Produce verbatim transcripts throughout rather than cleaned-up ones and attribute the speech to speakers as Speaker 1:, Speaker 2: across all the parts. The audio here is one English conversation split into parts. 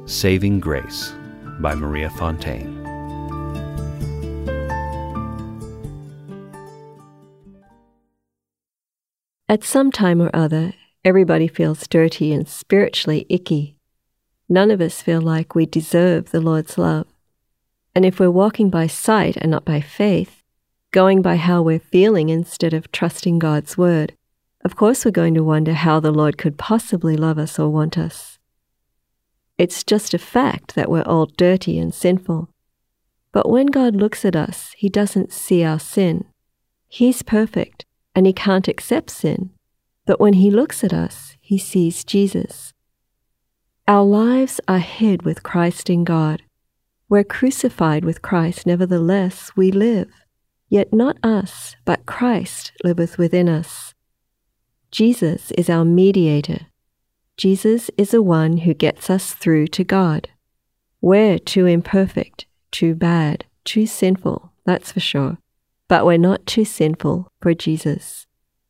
Speaker 1: Saving Grace by Maria Fontaine.
Speaker 2: At some time or other, everybody feels dirty and spiritually icky. None of us feel like we deserve the Lord's love. And if we're walking by sight and not by faith, going by how we're feeling instead of trusting God's word, of course we're going to wonder how the Lord could possibly love us or want us. It's just a fact that we're all dirty and sinful. But when God looks at us, He doesn't see our sin. He's perfect, and He can't accept sin. But when He looks at us, He sees Jesus. Our lives are hid with Christ in God. We're crucified with Christ, nevertheless we live. Yet not us, but Christ liveth within us. Jesus is our mediator. Jesus is the one who gets us through to God. We're too imperfect, too bad, too sinful, that's for sure. But we're not too sinful for Jesus.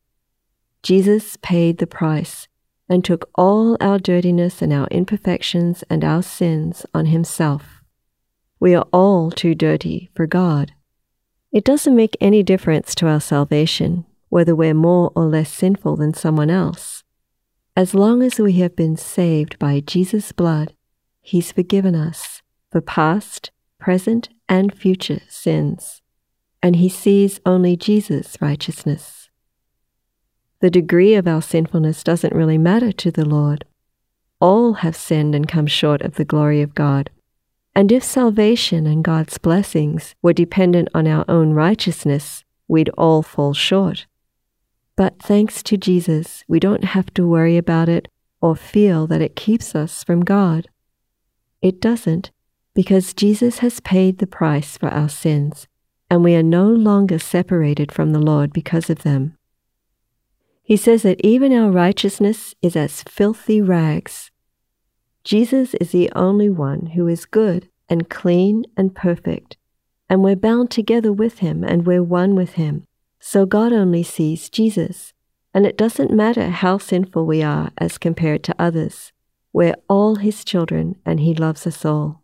Speaker 2: Jesus paid the price and took all our dirtiness and our imperfections and our sins on Himself. We are all too dirty for God. It doesn't make any difference to our salvation whether we're more or less sinful than someone else. As long as we have been saved by Jesus' blood, He's forgiven us for past, present, and future sins, and He sees only Jesus' righteousness. The degree of our sinfulness doesn't really matter to the Lord. All have sinned and come short of the glory of God. And if salvation and God's blessings were dependent on our own righteousness, we'd all fall short. But thanks to Jesus, we don't have to worry about it or feel that it keeps us from God. It doesn't, because Jesus has paid the price for our sins, and we are no longer separated from the Lord because of them. He says that even our righteousness is as filthy rags. Jesus is the only one who is good and clean and perfect, and we're bound together with Him and we're one with Him. So God only sees Jesus, and it doesn't matter how sinful we are as compared to others. We're all His children, and He loves us all.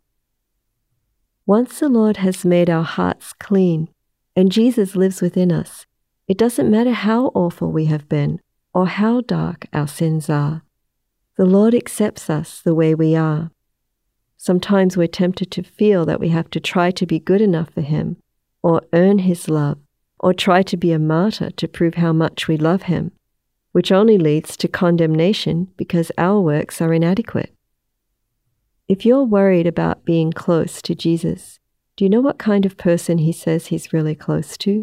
Speaker 2: Once the Lord has made our hearts clean, and Jesus lives within us, it doesn't matter how awful we have been, or how dark our sins are. The Lord accepts us the way we are. Sometimes we're tempted to feel that we have to try to be good enough for Him, or earn His love, or try to be a martyr to prove how much we love Him, which only leads to condemnation because our works are inadequate. If you're worried about being close to Jesus, do you know what kind of person He says He's really close to?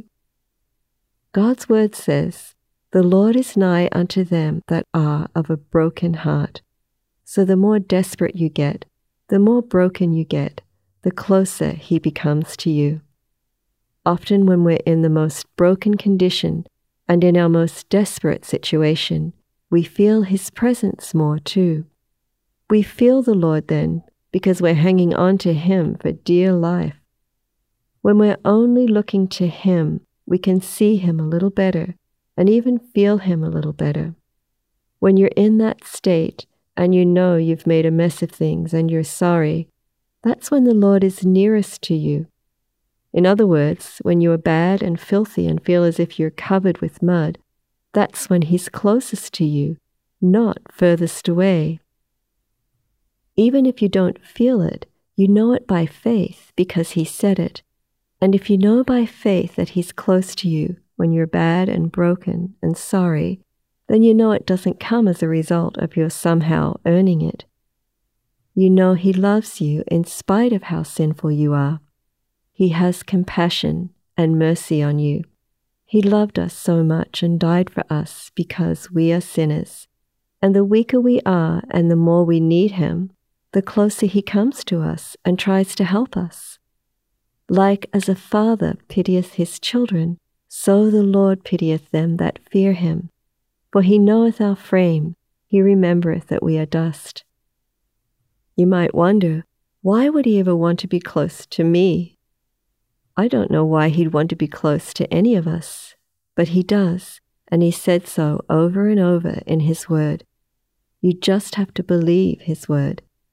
Speaker 2: God's word says, "The Lord is nigh unto them that are of a broken heart." So the more desperate you get, the more broken you get, the closer He becomes to you. Often when we're in the most broken condition and in our most desperate situation, we feel His presence more too. We feel the Lord then because we're hanging on to Him for dear life. When we're only looking to Him, we can see Him a little better and even feel Him a little better. When you're in that state and you know you've made a mess of things and you're sorry, that's when the Lord is nearest to you. In other words, when you are bad and filthy and feel as if you're covered with mud, that's when He's closest to you, not furthest away. Even if you don't feel it, you know it by faith because He said it. And if you know by faith that He's close to you when you're bad and broken and sorry, then you know it doesn't come as a result of your somehow earning it. You know He loves you in spite of how sinful you are. He has compassion and mercy on you. He loved us so much and died for us because we are sinners. And the weaker we are and the more we need Him, the closer He comes to us and tries to help us. Like as a father pitieth his children, so the Lord pitieth them that fear Him. For He knoweth our frame, He remembereth that we are dust. You might wonder, why would He ever want to be close to me? I don't know why He'd want to be close to any of us, but He does, and He said so over and over in His Word. You just have to believe His Word.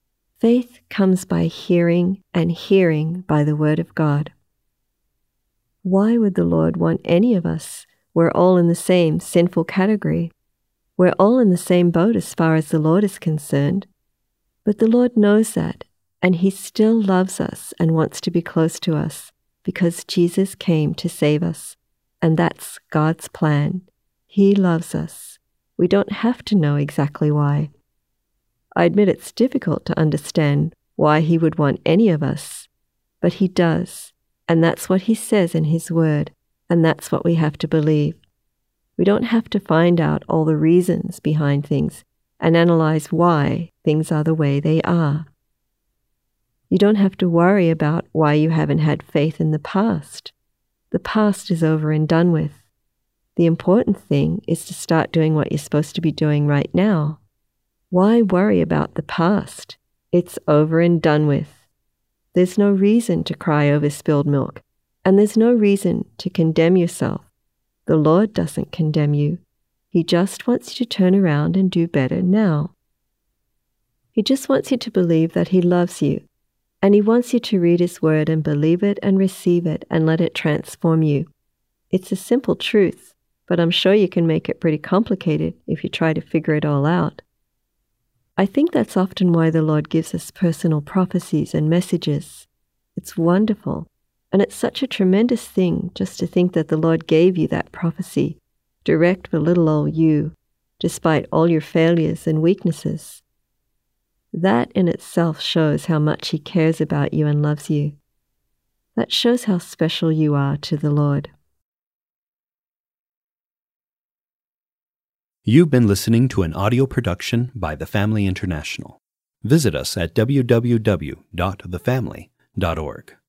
Speaker 2: Faith comes by hearing, and hearing by the word of God. Why would the Lord want any of us? We're all in the same sinful category. We're all in the same boat as far as the Lord is concerned. But the Lord knows that, and He still loves us and wants to be close to us because Jesus came to save us. And that's God's plan. He loves us. We don't have to know exactly why. I admit it's difficult to understand why He would want any of us, but He does, and that's what He says in His Word, and that's what we have to believe. We don't have to find out all the reasons behind things and analyze why things are the way they are. You don't have to worry about why you haven't had faith in the past. The past is over and done with. The important thing is to start doing what you're supposed to be doing right now. Why worry about the past? It's over and done with. There's no reason to cry over spilled milk, and there's no reason to condemn yourself. The Lord doesn't condemn you. He just wants you to turn around and do better now. He just wants you to believe that He loves you, and He wants you to read His Word and believe it and receive it and let it transform you. It's a simple truth, but I'm sure you can make it pretty complicated if you try to figure it all out. I think that's often why the Lord gives us personal prophecies and messages. It's wonderful, and it's such a tremendous thing just to think that the Lord gave you that prophecy, direct for little old you, despite all your failures and weaknesses. That in itself shows how much He cares about you and loves you. That shows how special you are to the Lord.
Speaker 1: You've been listening to an audio production by The Family International. Visit us at w w w dot the family dot org.